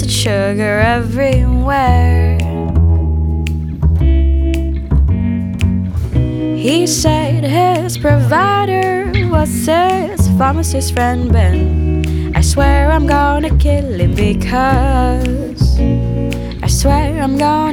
sugar everywhere. He said his provider was his pharmacist friend Ben. I swear I'm gonna kill him because I swear I'm gonna